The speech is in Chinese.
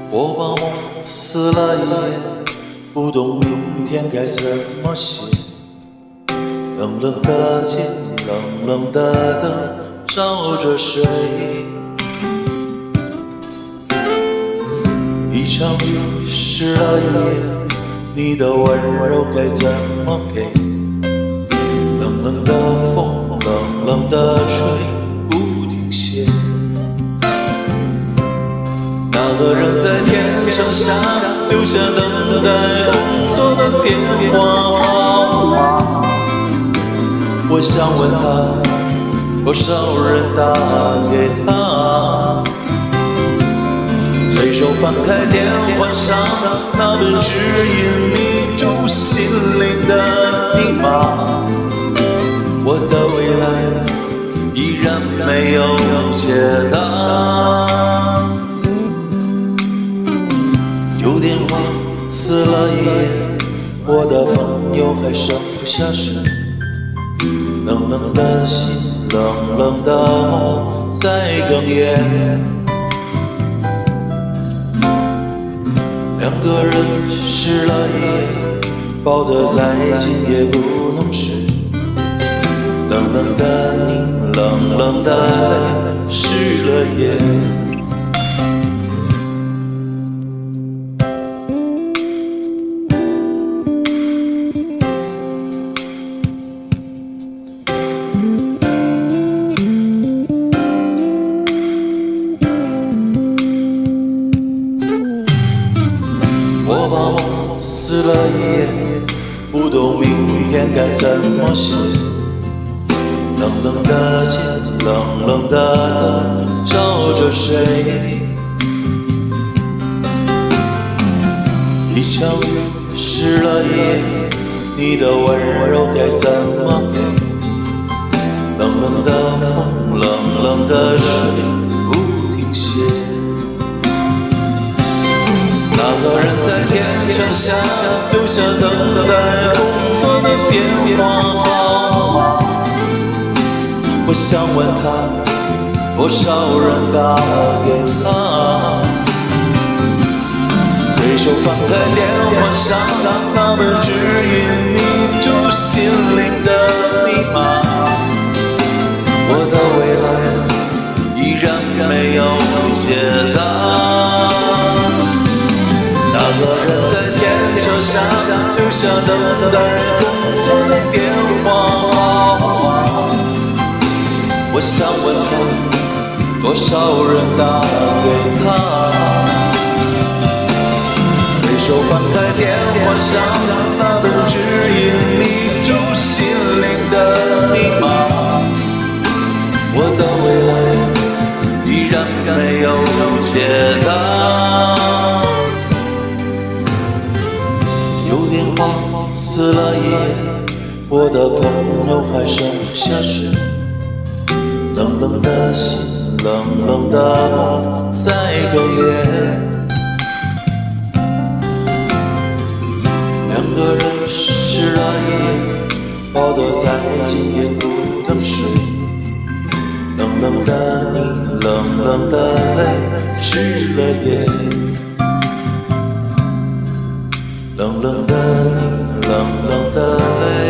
我把梦撕了一夜，不懂明天该怎么写。冷冷的街，冷冷的灯，照着谁？一场雨湿了一夜，你的温柔该怎么给？冷冷的风，冷冷的吹，不停歇。那个人在天桥下留下等待工作的电话号码，我想问他，多少人打给他？随手翻开电话上那本指引迷住心灵的密码，我的未来依然没有解答。旧电话撕了一夜，我的朋友还剩下谁？冷冷的心，冷冷的梦在哽咽。两个人湿了一夜，抱得再紧也不能睡。冷冷的你，冷冷的泪，湿了夜。我把梦撕了一夜，不懂明天该怎么写。冷冷的街，冷冷的灯，照着谁？一场雨湿了一夜，你的温柔该怎么给？冷冷的风，冷冷的水，不停歇。那个人在天桥下留下等待工作的电话号码，我想问他，多少人打给他？随手翻开电话上那本指引迷住心灵的密码，我的未来依然没有解答。那个人在天桥下留下等待工作的电话号码，我想问他，多少人打给他？随手翻开电话上那本指引迷住心灵的密码，我的未来依然没有解答。旧电话撕了一夜，我的朋友还剩下谁？冷冷的心，冷冷的梦在哽咽。两个人湿了一夜，抱得再紧也不能睡。冷冷的你，冷冷的泪，湿了夜。冷冷的你，冷冷的泪。